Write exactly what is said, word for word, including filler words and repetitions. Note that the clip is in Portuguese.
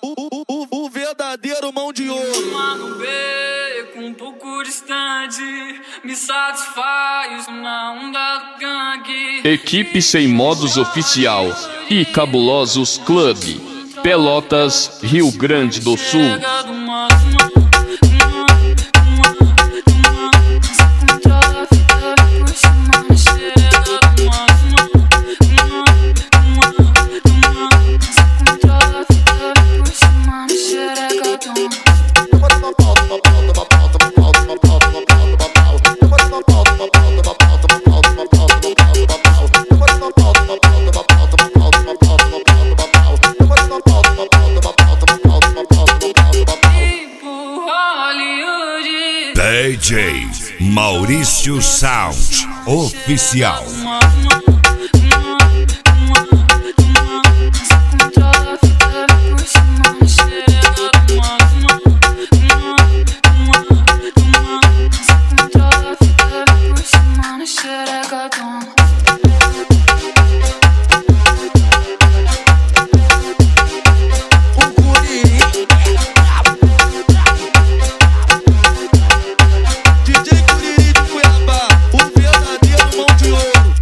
o, o, o verdadeiro mão de ouro. Mano B, com um pouco distante, me satisfaz na onda do gangue. Equipe Sem Modos Oficial e Cabulosos Club, Pelotas, Rio Grande do Sul. D J Maurício Sound Oficial.